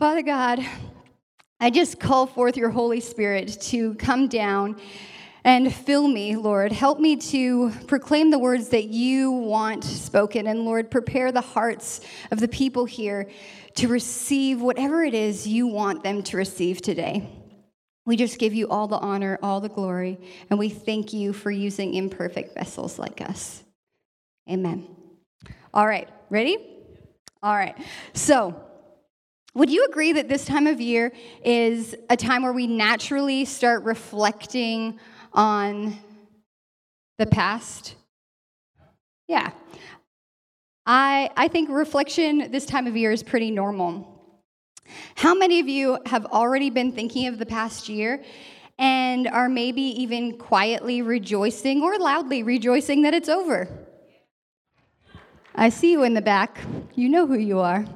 Father God, I just call forth your Holy Spirit to come down and fill me, Lord. Help me to proclaim the words that you want spoken. And Lord, prepare the hearts of the people here to receive whatever it is you want them to receive today. We just give you all the honor, all the glory, and we thank you for using imperfect vessels like us. Amen. All right, ready? All right. So, would you agree that this time of year is a time where we naturally start reflecting on the past? Yeah. I think reflection this time of year is pretty normal. How many of you have already been thinking of the past year and are maybe even quietly rejoicing or loudly rejoicing that it's over? I see you in the back. You know who you are.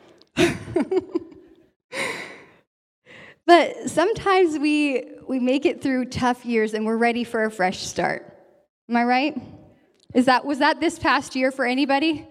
But sometimes we make it through tough years and we're ready for a fresh start. Am I right? Was that this past year for anybody?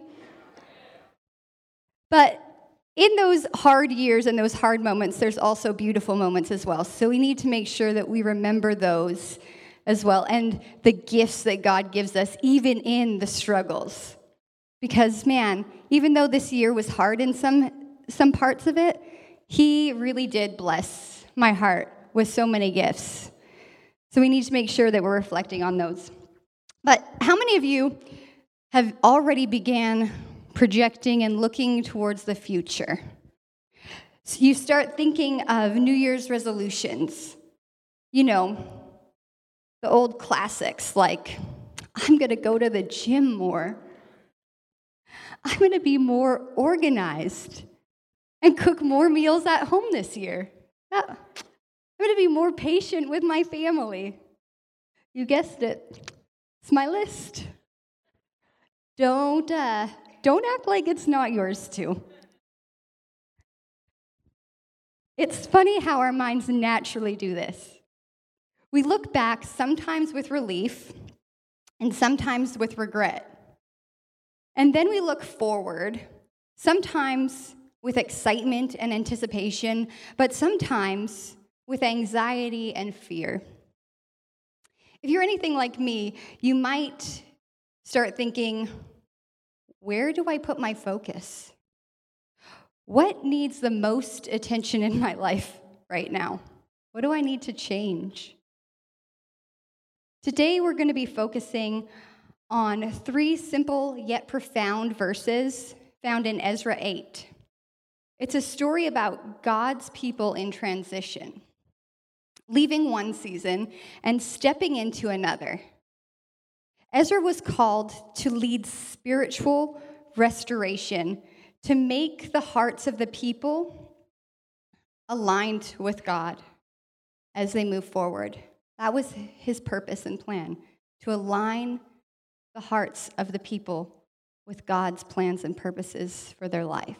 But in those hard years and those hard moments, there's also beautiful moments as well. So we need to make sure that we remember those as well and the gifts that God gives us, even in the struggles. Because, man, even though this year was hard in some parts of it, He really did bless my heart with so many gifts. So we need to make sure that we're reflecting on those. But how many of you have already began projecting and looking towards the future? So you start thinking of New Year's resolutions. You know, the old classics like, I'm going to go to the gym more. I'm going to be more organized and cook more meals at home this year. I'm going to be more patient with my family. You guessed it. It's my list. Don't act like it's not yours too. It's funny how our minds naturally do this. We look back sometimes with relief and sometimes with regret. And then we look forward, sometimes with excitement and anticipation, but sometimes with anxiety and fear. If you're anything like me, you might start thinking, where do I put my focus? What needs the most attention in my life right now? What do I need to change? Today, we're going to be focusing on 3 simple yet profound verses found in Ezra 8. It's a story about God's people in transition, leaving one season and stepping into another. Ezra was called to lead spiritual restoration, to make the hearts of the people aligned with God as they move forward. That was his purpose and plan, to align the hearts of the people with God's plans and purposes for their life.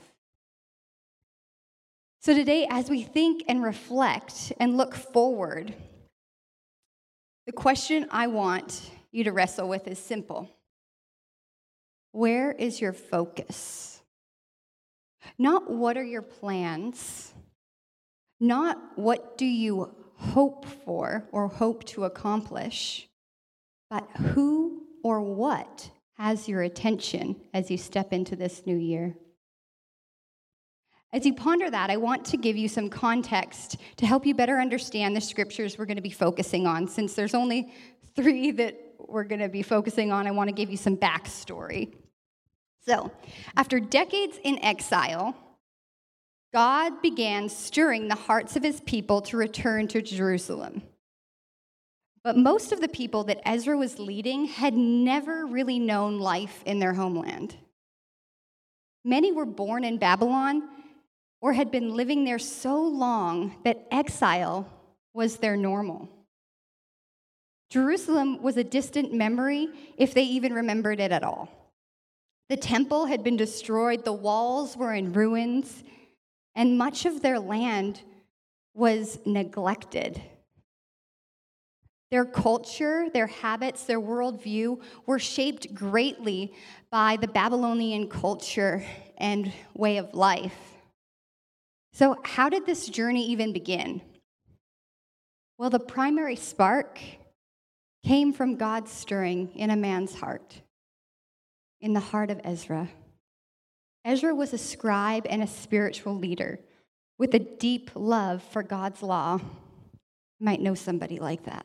So today, as we think and reflect and look forward, the question I want you to wrestle with is simple. Where is your focus? Not what are your plans, not what do you hope for or hope to accomplish, but who or what has your attention as you step into this new year? As you ponder that, I want to give you some context to help you better understand the scriptures we're going to be focusing on. Since there's only 3 that we're going to be focusing on, I want to give you some backstory. So, after decades in exile, God began stirring the hearts of his people to return to Jerusalem. But most of the people that Ezra was leading had never really known life in their homeland. Many were born in Babylon or had been living there so long that exile was their normal. Jerusalem was a distant memory, if they even remembered it at all. The temple had been destroyed, the walls were in ruins, and much of their land was neglected. Their culture, their habits, their worldview were shaped greatly by the Babylonian culture and way of life. So, how did this journey even begin? Well, the primary spark came from God stirring in a man's heart, in the heart of Ezra. Ezra was a scribe and a spiritual leader with a deep love for God's law. You might know somebody like that.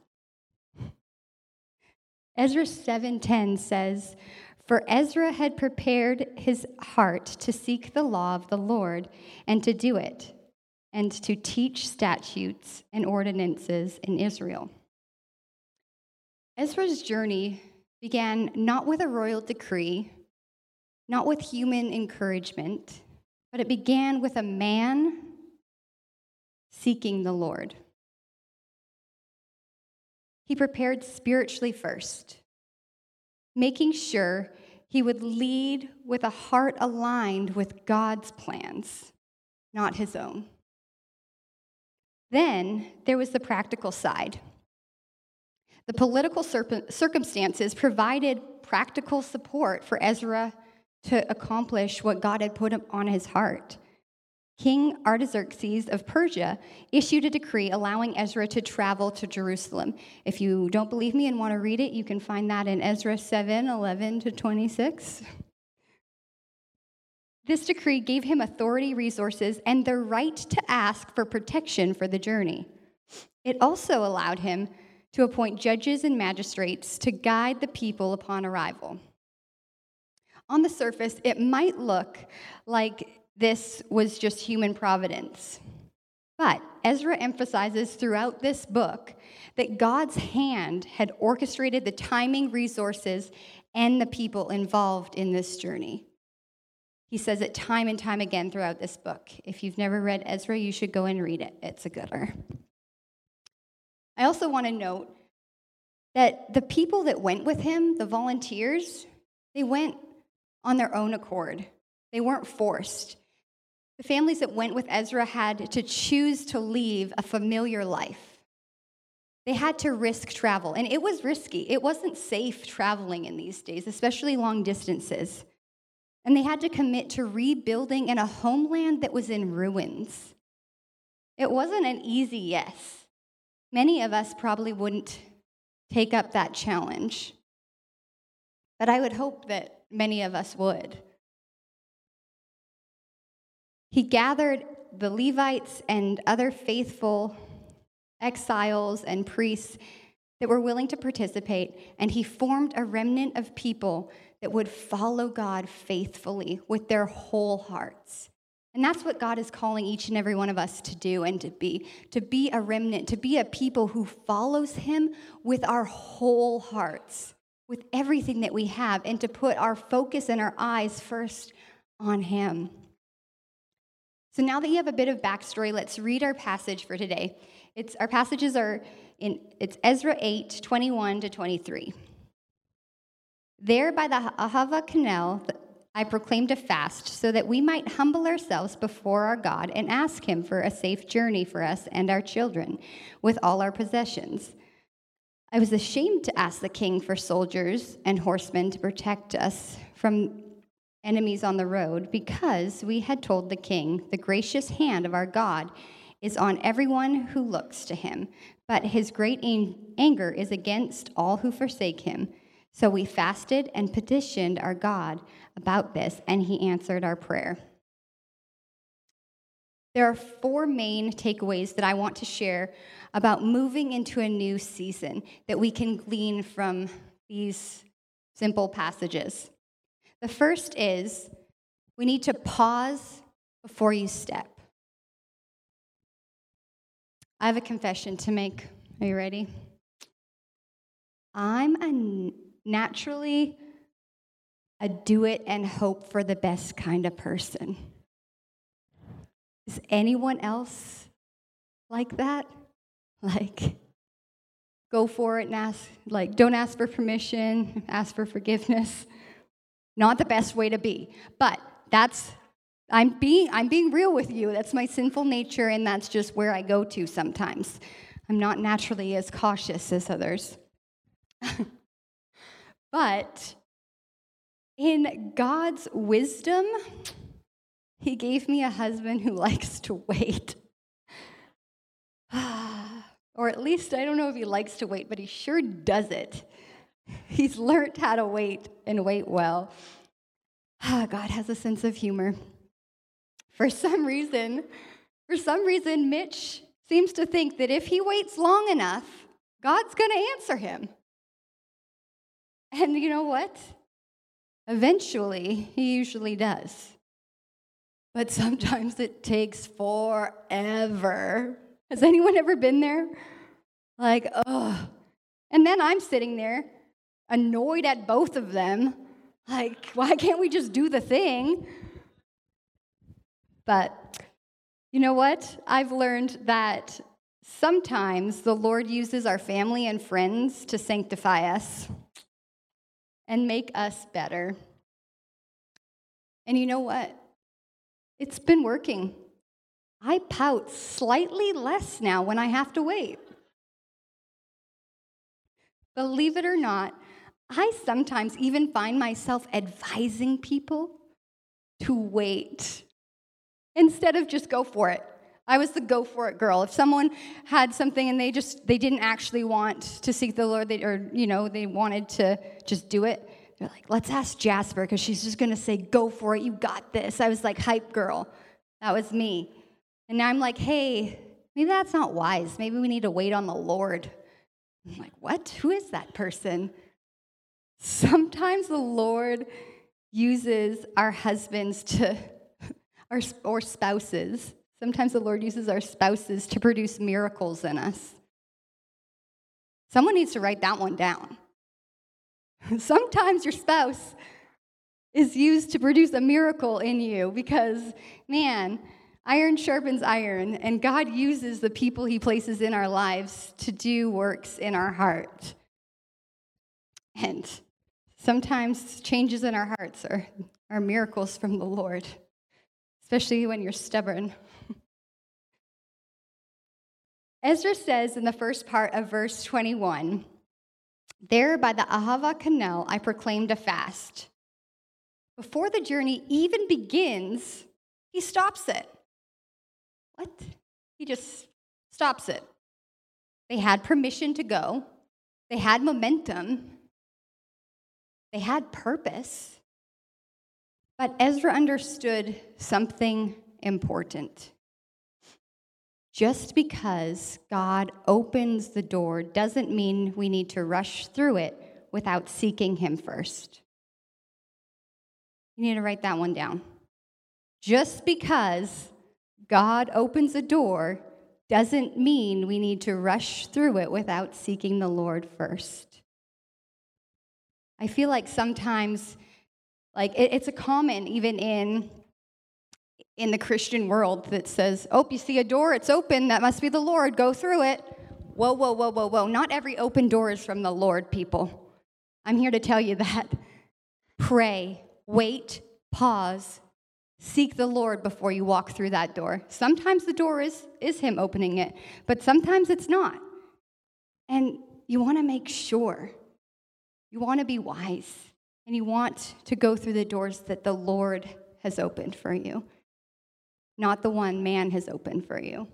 Ezra 7:10 says, "For Ezra had prepared his heart to seek the law of the Lord and to do it, and to teach statutes and ordinances in Israel." Ezra's journey began not with a royal decree, not with human encouragement, but it began with a man seeking the Lord. He prepared spiritually first, making sure he would lead with a heart aligned with God's plans, not his own. Then there was the practical side. The political circumstances provided practical support for Ezra to accomplish what God had put on his heart. King Artaxerxes of Persia issued a decree allowing Ezra to travel to Jerusalem. If you don't believe me and want to read it, you can find that in Ezra 7:11-26. This decree gave him authority, resources, and the right to ask for protection for the journey. It also allowed him to appoint judges and magistrates to guide the people upon arrival. On the surface, it might look like this was just human providence. But Ezra emphasizes throughout this book that God's hand had orchestrated the timing, resources, and the people involved in this journey. He says it time and time again throughout this book. If you've never read Ezra, you should go and read it. It's a gooder. I also want to note that the people that went with him, the volunteers, they went on their own accord. They weren't forced. The families that went with Ezra had to choose to leave a familiar life. They had to risk travel, and it was risky. It wasn't safe traveling in these days, especially long distances. And they had to commit to rebuilding in a homeland that was in ruins. It wasn't an easy yes. Many of us probably wouldn't take up that challenge, but I would hope that many of us would. He gathered the Levites and other faithful exiles and priests that were willing to participate, and he formed a remnant of people that would follow God faithfully with their whole hearts. And that's what God is calling each and every one of us to do and to be a remnant, to be a people who follows him with our whole hearts, with everything that we have, and to put our focus and our eyes first on him. So now that you have a bit of backstory, let's read our passage for today. Our passages are it's Ezra 8:21-23. There by the Ahava Canal, I proclaimed a fast so that we might humble ourselves before our God and ask him for a safe journey for us and our children with all our possessions. I was ashamed to ask the king for soldiers and horsemen to protect us from enemies on the road, because we had told the king, the gracious hand of our God is on everyone who looks to him, but his great anger is against all who forsake him. So we fasted and petitioned our God about this, and he answered our prayer. There are 4 main takeaways that I want to share about moving into a new season that we can glean from these simple passages. The first is we need to pause before you step. I have a confession to make. Are you ready? I'm naturally a do it and hope for the best kind of person. Is anyone else like that? Like, go for it and ask, don't ask for permission, ask for forgiveness. Not the best way to be, but I'm being real with you. That's my sinful nature, and that's just where I go to sometimes. I'm not naturally as cautious as others. But in God's wisdom, He gave me a husband who likes to wait. Or at least, I don't know if he likes to wait, but he sure does it. He's learned how to wait and wait well. God has a sense of humor. For some reason, Mitch seems to think that if he waits long enough, God's going to answer him. And you know what? Eventually, he usually does. But sometimes it takes forever. Has anyone ever been there? Like, ugh. And then I'm sitting there, annoyed at both of them. Like, why can't we just do the thing? But you know what? I've learned that sometimes the Lord uses our family and friends to sanctify us and make us better. And you know what? It's been working. I pout slightly less now when I have to wait. Believe it or not, I sometimes even find myself advising people to wait instead of just go for it. I was the go for it girl. If someone had something and they didn't actually want to seek the Lord, they wanted to just do it, they're like, let's ask Jasper because she's just going to say, go for it, you got this. I was like, hype girl. That was me. And now I'm like, hey, maybe that's not wise. Maybe we need to wait on the Lord. I'm like, what? Who is that person? Sometimes the Lord uses our husbands or spouses. Sometimes the Lord uses our spouses to produce miracles in us. Someone needs to write that one down. Sometimes your spouse is used to produce a miracle in you because, man, iron sharpens iron, and God uses the people he places in our lives to do works in our heart. And sometimes changes in our hearts are miracles from the Lord, especially when you're stubborn. Ezra says in the first part of verse 21, there by the Ahava Canal I proclaimed a fast. Before the journey even begins, he stops it. What? He just stops it. They had permission to go. They had momentum. They had purpose. But Ezra understood something important. Just because God opens the door doesn't mean we need to rush through it without seeking him first. You need to write that one down. Just because God opens a door doesn't mean we need to rush through it without seeking the Lord first. I feel like sometimes, it's a common even in the Christian world that says, oh, you see a door, it's open, that must be the Lord, go through it. Whoa, whoa, whoa, whoa, whoa. Not every open door is from the Lord, people. I'm here to tell you that. Pray, wait, pause, seek the Lord before you walk through that door. Sometimes the door is him opening it, but sometimes it's not. And you want to make sure. You want to be wise, and you want to go through the doors that the Lord has opened for you, not the one man has opened for you.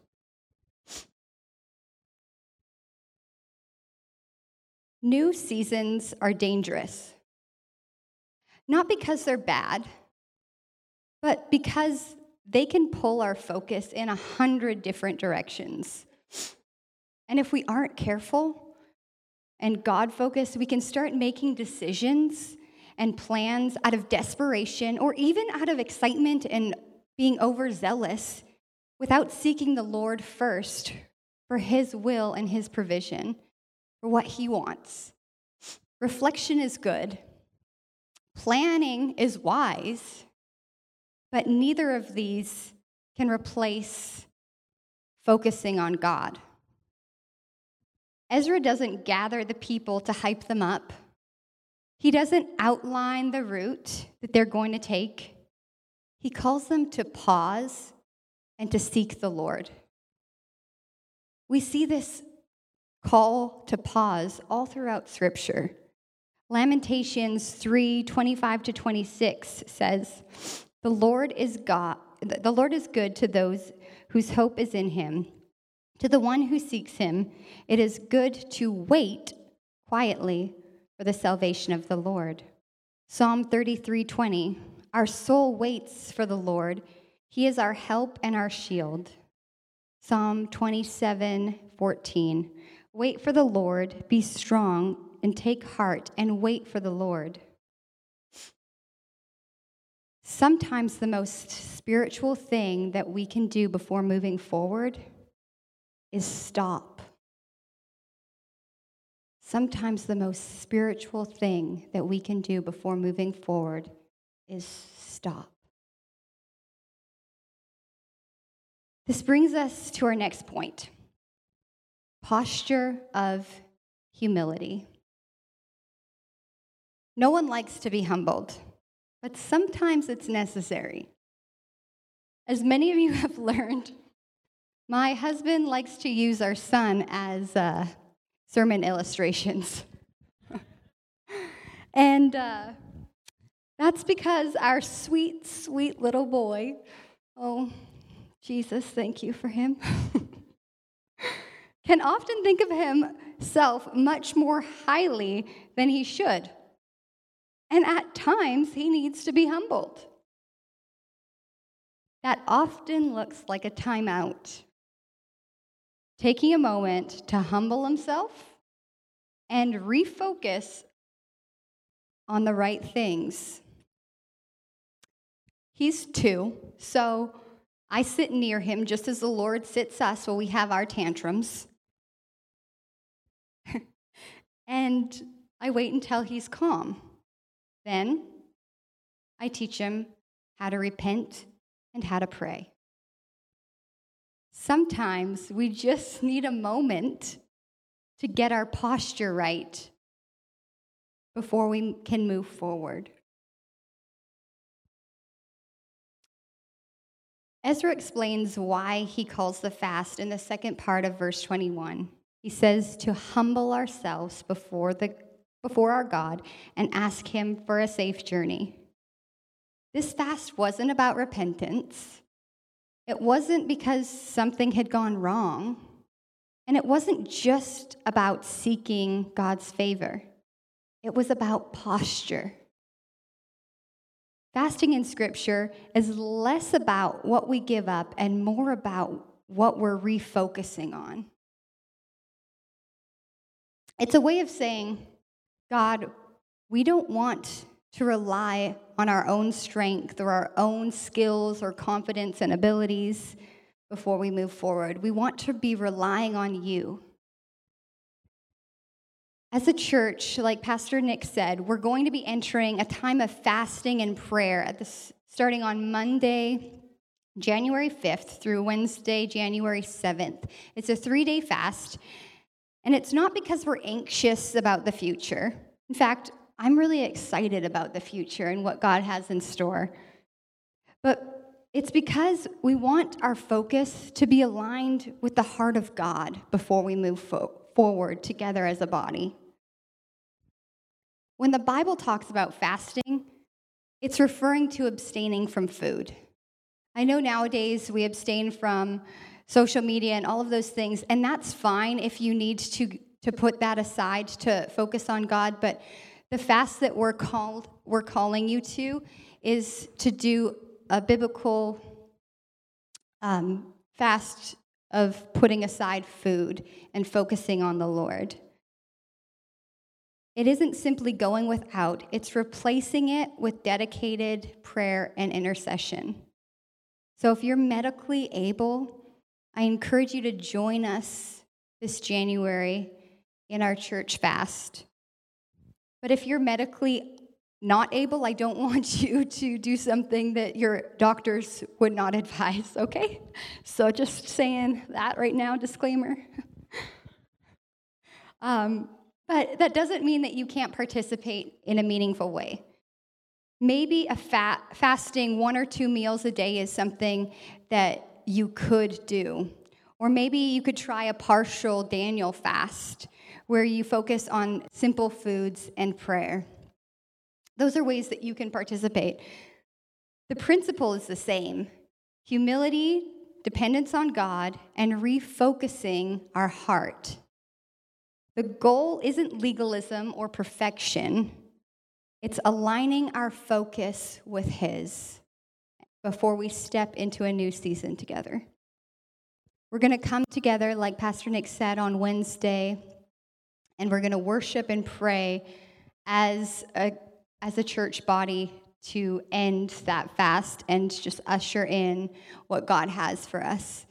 New seasons are dangerous, not because they're bad, but because they can pull our focus in 100 different directions. And if we aren't careful and God-focused, we can start making decisions and plans out of desperation or even out of excitement and being overzealous without seeking the Lord first for his will and his provision, for what he wants. Reflection is good. Planning is wise, but neither of these can replace focusing on God. Ezra doesn't gather the people to hype them up. He doesn't outline the route that they're going to take. He calls them to pause and to seek the Lord. We see this call to pause all throughout Scripture. Lamentations 3:25-26 says, "The Lord is God, The Lord is good to those whose hope is in him. To the one who seeks him, it is good to wait quietly for the salvation of the Lord. Psalm 33:20. Our soul waits for the Lord. He is our help and our shield. Psalm 27:14. Wait for the Lord, be strong, and take heart, and wait for the Lord. Sometimes the most spiritual thing that we can do before moving forward is stop. Sometimes the most spiritual thing that we can do before moving forward is stop. This brings us to our next point. Posture of humility. No one likes to be humbled, but sometimes it's necessary. As many of you have learned, my husband likes to use our son as sermon illustrations. And that's because our sweet, sweet little boy, oh, Jesus, thank you for him, can often think of himself much more highly than he should. And at times, he needs to be humbled. That often looks like a timeout. Taking a moment to humble himself and refocus on the right things. He's 2, so I sit near him just as the Lord sits us while we have our tantrums. And I wait until he's calm. Then I teach him how to repent and how to pray. Sometimes we just need a moment to get our posture right before we can move forward. Ezra explains why he calls the fast in the second part of verse 21. He says to humble ourselves before our God and ask him for a safe journey. This fast wasn't about repentance. It wasn't because something had gone wrong. And it wasn't just about seeking God's favor. It was about posture. Fasting in Scripture is less about what we give up and more about what we're refocusing on. It's a way of saying, God, we don't want to rely on our own strength or our own skills or confidence and abilities before we move forward. We want to be relying on you. As a church, like Pastor Nick said, we're going to be entering a time of fasting and prayer starting on Monday, January 5th through Wednesday, January 7th. It's a 3-day fast, and it's not because we're anxious about the future. In fact, I'm really excited about the future and what God has in store. But it's because we want our focus to be aligned with the heart of God before we move forward together as a body. When the Bible talks about fasting, it's referring to abstaining from food. I know nowadays we abstain from social media and all of those things, and that's fine if you need to put that aside to focus on God, but the fast that we're calling you to is to do a biblical fast of putting aside food and focusing on the Lord. It isn't simply going without, it's replacing it with dedicated prayer and intercession. So if you're medically able, I encourage you to join us this January in our church fast. But if you're medically not able, I don't want you to do something that your doctors would not advise, okay? So just saying that right now, disclaimer. But that doesn't mean that you can't participate in a meaningful way. Maybe fasting 1 or 2 meals a day is something that you could do. Or maybe you could try a partial Daniel fast where you focus on simple foods and prayer. Those are ways that you can participate. The principle is the same. humility, dependence on God, and refocusing our heart. The goal isn't legalism or perfection. It's aligning our focus with His before we step into a new season together. We're going to come together, like Pastor Nick said, on Wednesday, and we're going to worship and pray as a church body to end that fast and just usher in what God has for us.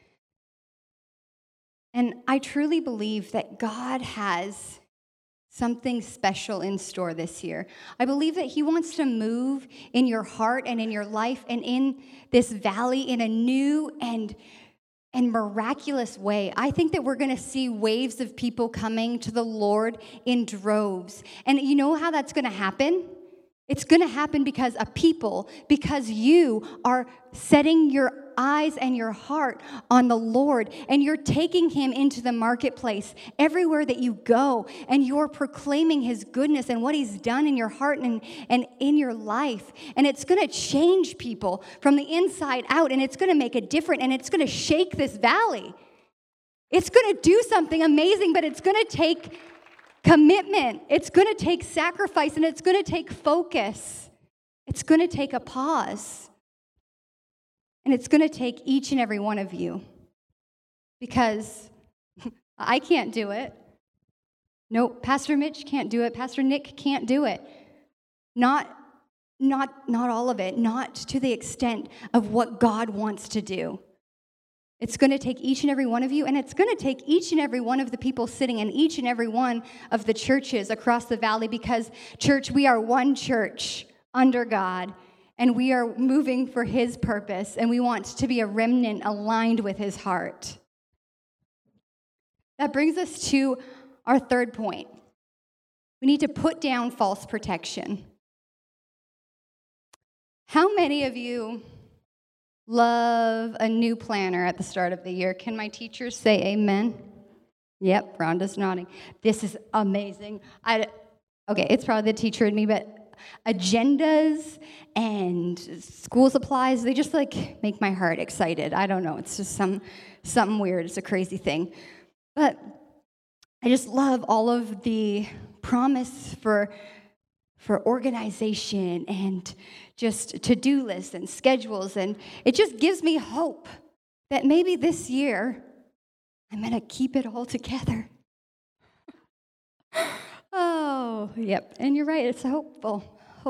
And I truly believe that God has something special in store this year. I believe that He wants to move in your heart and in your life and in this valley in a new and miraculous way. I think that we're going to see waves of people coming to the Lord in droves. And you know how that's going to happen? It's going to happen because you are setting your eyes and your heart on the Lord, and you're taking Him into the marketplace everywhere that you go, and you're proclaiming His goodness and what He's done in your heart and in your life. And it's going to change people from the inside out, and it's going to make a difference, and it's going to shake this valley. It's going to do something amazing, but it's going to take commitment. It's going to take sacrifice, and it's going to take focus. It's going to take a pause. And it's going to take each and every one of you, because I can't do it. No, Pastor Mitch can't do it. Pastor Nick can't do it. Not all of it. Not to the extent of what God wants to do. It's going to take each and every one of you, and it's going to take each and every one of the people sitting in each and every one of the churches across the valley, because, church, we are one church under God, and we are moving for His purpose, and we want to be a remnant aligned with His heart. That brings us to our third point. We need to put down false protection. How many of you love a new planner at the start of the year? Can my teachers say amen? Yep, Rhonda's nodding. This is amazing. Okay, it's probably the teacher in me, but agendas and school supplies, they just make my heart excited. I don't know. It's just something weird. It's a crazy thing. But I just love all of the promise for organization and just to-do lists and schedules. And it just gives me hope that maybe this year I'm going to keep it all together. Oh, yep. And you're right. It's hopeful.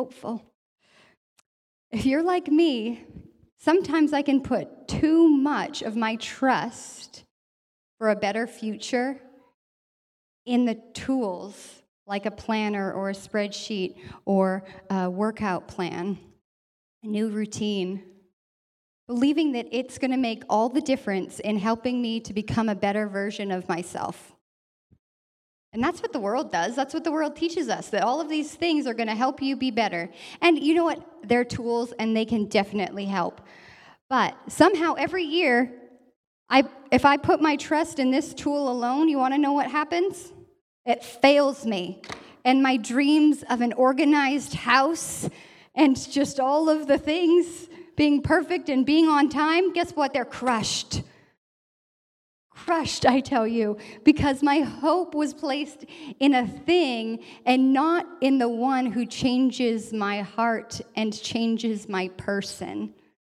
If you're like me, sometimes I can put too much of my trust for a better future in the tools like a planner or a spreadsheet or a workout plan, a new routine, believing that it's going to make all the difference in helping me to become a better version of myself. And that's what the world does. That's what the world teaches us, that all of these things are going to help you be better. And you know what? They're tools, and they can definitely help. But somehow every year, if I put my trust in this tool alone, you want to know what happens? It fails me. And my dreams of an organized house and just all of the things being perfect and being on time, guess what? They're crushed. Crushed, I tell you, because my hope was placed in a thing and not in the one who changes my heart and changes my person.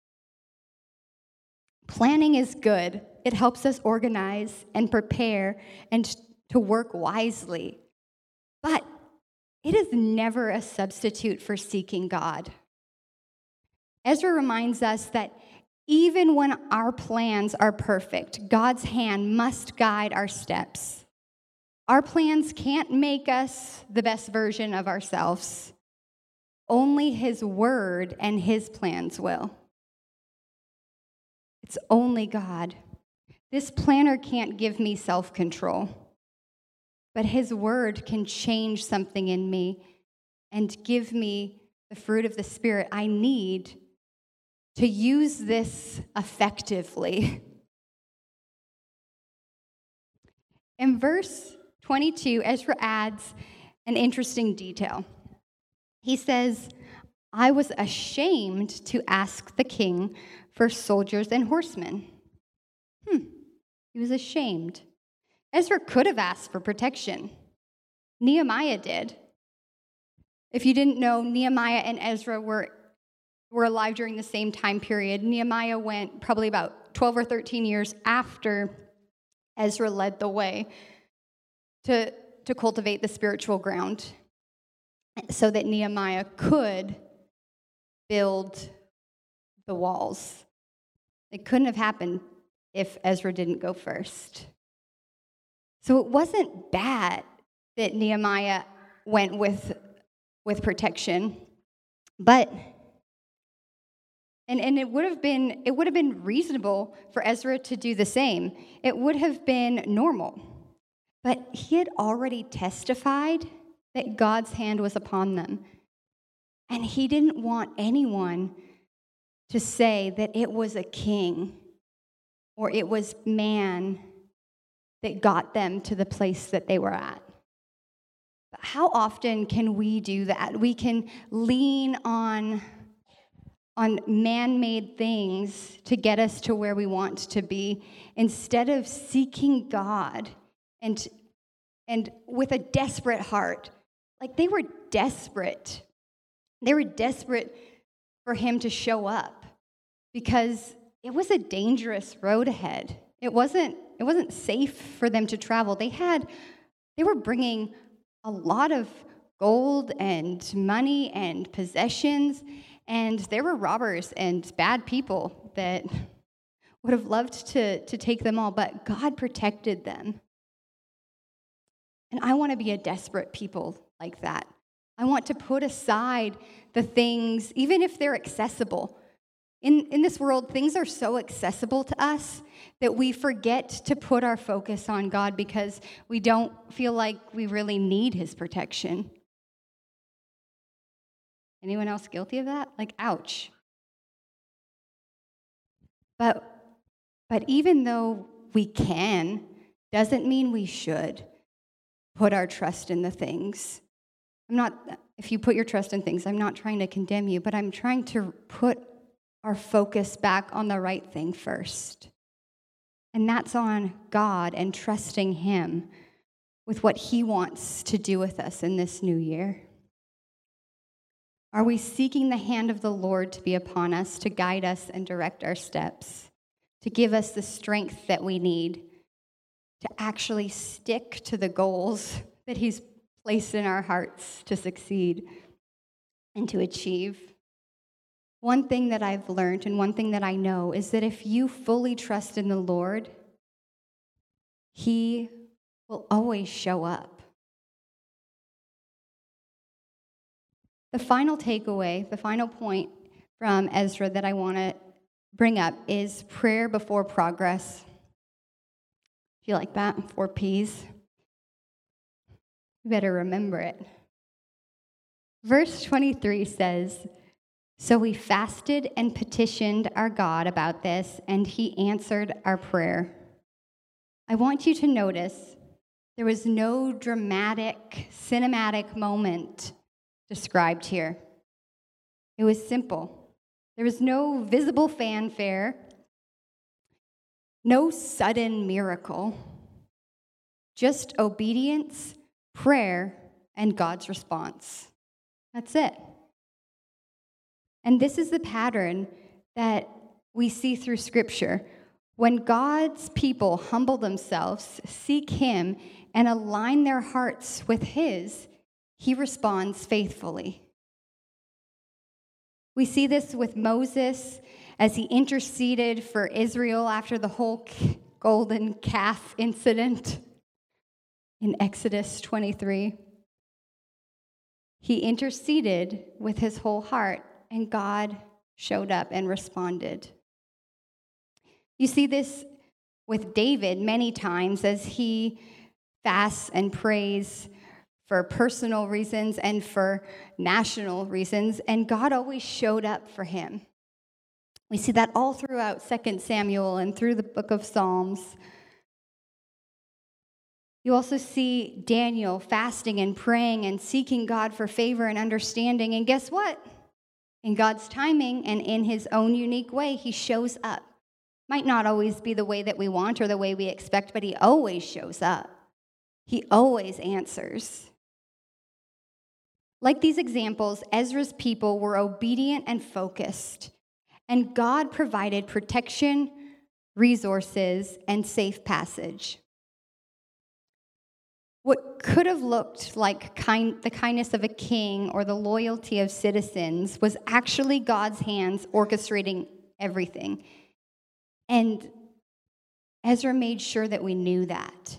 Planning is good. It helps us organize and prepare and to work wisely. But it is never a substitute for seeking God. Ezra reminds us that even when our plans are perfect, God's hand must guide our steps. Our plans can't make us the best version of ourselves. Only His word and His plans will. It's only God. This planner can't give me self-control, but His word can change something in me and give me the fruit of the Spirit I need to use this effectively. In verse 22, Ezra adds an interesting detail. He says, I was ashamed to ask the king for soldiers and horsemen. He was ashamed. Ezra could have asked for protection. Nehemiah did. If you didn't know, Nehemiah and Ezra were alive during the same time period. Nehemiah went probably about 12 or 13 years after Ezra led the way to cultivate the spiritual ground so that Nehemiah could build the walls. It couldn't have happened if Ezra didn't go first. So it wasn't bad that Nehemiah went with protection, but and it would have been reasonable for Ezra to do the same. It would have been normal. But he had already testified that God's hand was upon them. And he didn't want anyone to say that it was a king or it was man that got them to the place that they were at. But how often can we do that? We can lean on man-made things to get us to where we want to be instead of seeking God and with a desperate heart. Like they were desperate. They were desperate for him to show up because it was a dangerous road ahead. It wasn't safe for them to travel. They were bringing a lot of gold and money and possessions, and there were robbers and bad people that would have loved to take them all, but God protected them. And I want to be a desperate people like that. I want to put aside the things, even if they're accessible. In this world, things are so accessible to us that we forget to put our focus on God because we don't feel like we really need his protection. Anyone else guilty of that? Like, ouch. But even though we can, doesn't mean we should put our trust in the things. If you put your trust in things, I'm not trying to condemn you, but I'm trying to put our focus back on the right thing first. And that's on God and trusting him with what he wants to do with us in this new year. Are we seeking the hand of the Lord to be upon us, to guide us and direct our steps, to give us the strength that we need to actually stick to the goals that he's placed in our hearts to succeed and to achieve? One thing that I've learned and one thing that I know is that if you fully trust in the Lord, he will always show up. The final takeaway, the final point from Ezra that I want to bring up is prayer before progress. Do you like that? 4 P's. You better remember it. Verse 23 says, "So we fasted and petitioned our God about this, and he answered our prayer." I want you to notice there was no dramatic, cinematic moment described here. It was simple. There was no visible fanfare, no sudden miracle, just obedience, prayer, and God's response. That's it. And this is the pattern that we see through Scripture. When God's people humble themselves, seek him, and align their hearts with his, he responds faithfully. We see this with Moses as he interceded for Israel after the whole golden calf incident in Exodus 23. He interceded with his whole heart, and God showed up and responded. You see this with David many times as he fasts and prays for personal reasons and for national reasons, and God always showed up for him. We see that all throughout 2 Samuel and through the book of Psalms. You also see Daniel fasting and praying and seeking God for favor and understanding, and guess what? In God's timing and in his own unique way, he shows up. Might not always be the way that we want or the way we expect, but he always shows up. He always answers. Like these examples, Ezra's people were obedient and focused, and God provided protection, resources, and safe passage. What could have looked like the kindness of a king or the loyalty of citizens was actually God's hands orchestrating everything. And Ezra made sure that we knew that.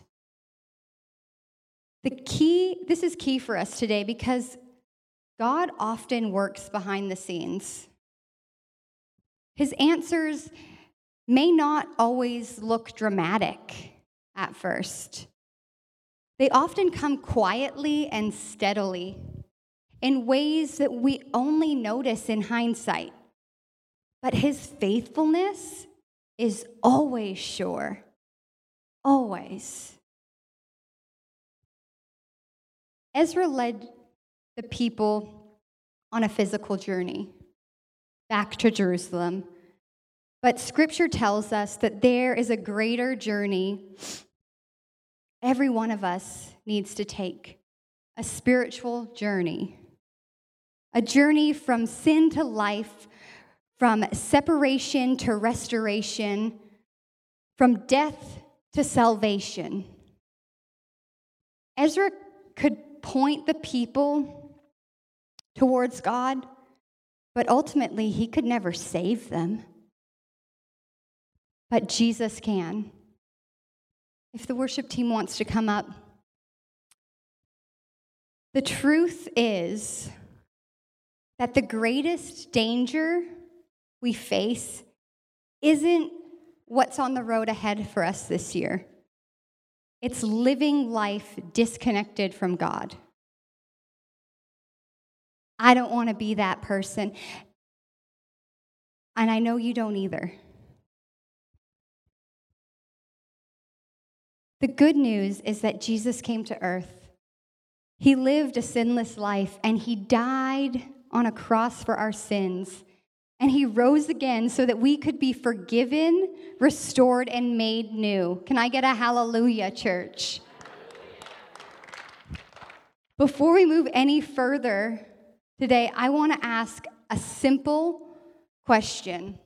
This is key for us today because God often works behind the scenes. His answers may not always look dramatic at first. They often come quietly and steadily in ways that we only notice in hindsight. But his faithfulness is always sure. Always. Ezra led the people on a physical journey back to Jerusalem. But Scripture tells us that there is a greater journey every one of us needs to take, a spiritual journey. A journey from sin to life, from separation to restoration, from death to salvation. Ezra could point the people towards God, but ultimately he could never save them. But Jesus can. If the worship team wants to come up. The truth is that the greatest danger we face isn't what's on the road ahead for us this year. It's living life disconnected from God. I don't want to be that person. And I know you don't either. The good news is that Jesus came to earth. He lived a sinless life, and he died on a cross for our sins. And he rose again so that we could be forgiven, restored, and made new. Can I get a hallelujah, church? Before we move any further today, I want to ask a simple question.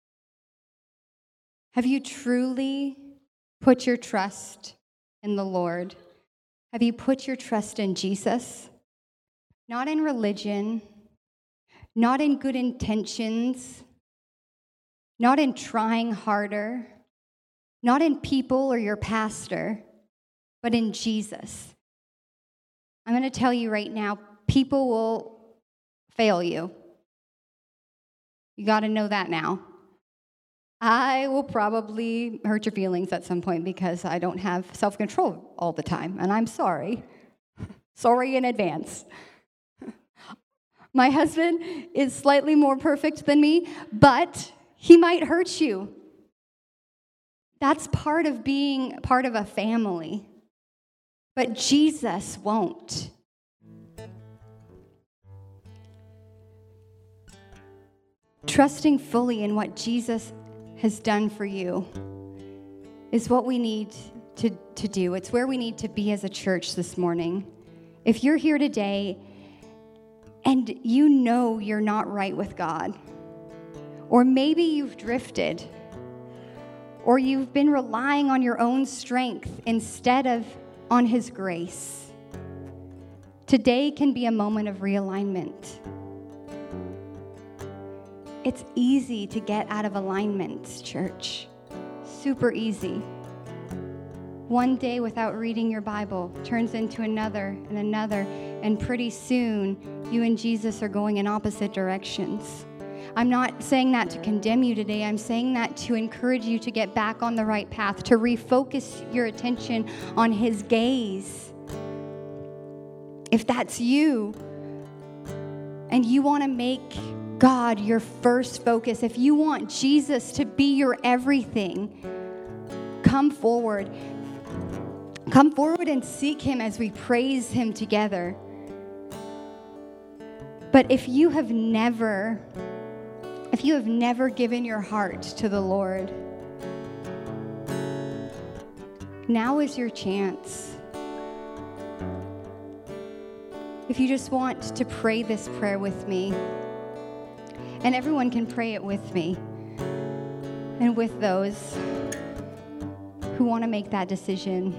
Have you truly put your trust in the Lord? Have you put your trust in Jesus? Not in religion, not in good intentions, not in trying harder, not in people or your pastor, but in Jesus. I'm going to tell you right now, people will fail you. You got to know that now. I will probably hurt your feelings at some point because I don't have self-control all the time, and I'm sorry. Sorry in advance. My husband is slightly more perfect than me, but he might hurt you. That's part of being part of a family. But Jesus won't. Trusting fully in what Jesus has done for you is what we need to do. It's where we need to be as a church this morning. If you're here today and you know you're not right with God, or maybe you've drifted, or you've been relying on your own strength instead of on His grace, today can be a moment of realignment. It's easy to get out of alignment, church. Super easy. One day without reading your Bible turns into another and another, and pretty soon you and Jesus are going in opposite directions. I'm not saying that to condemn you today. I'm saying that to encourage you to get back on the right path, to refocus your attention on His gaze. If that's you, and you want to make God your first focus, if you want Jesus to be your everything, come forward. Come forward and seek Him as we praise Him together. But if you have never given your heart to the Lord, now is your chance. If you just want to pray this prayer with me, and everyone can pray it with me, and with those who want to make that decision,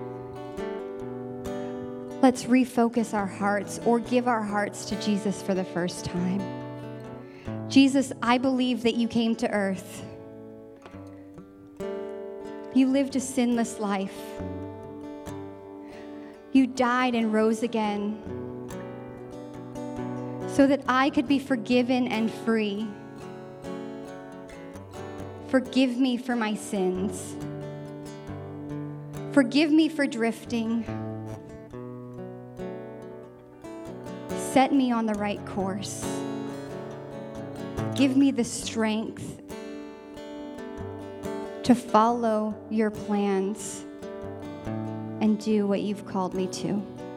let's refocus our hearts or give our hearts to Jesus for the first time. Jesus, I believe that you came to earth. You lived a sinless life. You died and rose again so that I could be forgiven and free. Forgive me for my sins. Forgive me for drifting. Set me on the right course. Give me the strength to follow your plans and do what you've called me to.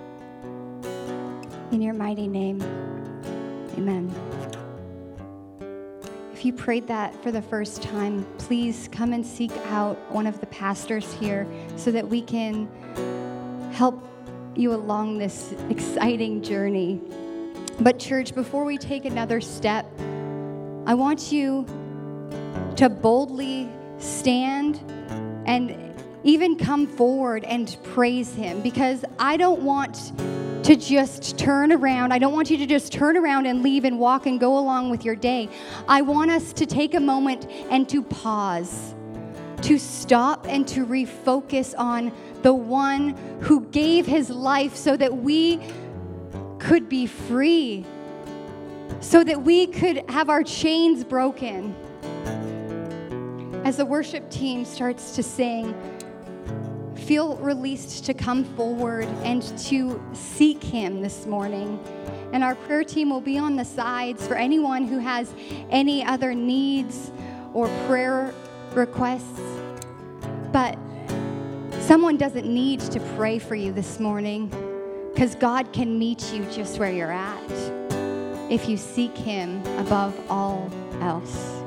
In your mighty name, amen. If you prayed that for the first time, please come and seek out one of the pastors here so that we can help you along this exciting journey. But church, before we take another step, I want you to boldly stand and even come forward and praise him, because I don't want to just turn around. I don't want you to just turn around and leave and walk and go along with your day. I want us to take a moment and to pause, to stop and to refocus on the one who gave his life so that we could be free, so that we could have our chains broken. As the worship team starts to sing, feel released to come forward and to seek him this morning. And our prayer team will be on the sides for anyone who has any other needs or prayer requests. But someone doesn't need to pray for you this morning, because God can meet you just where you're at if you seek him above all else.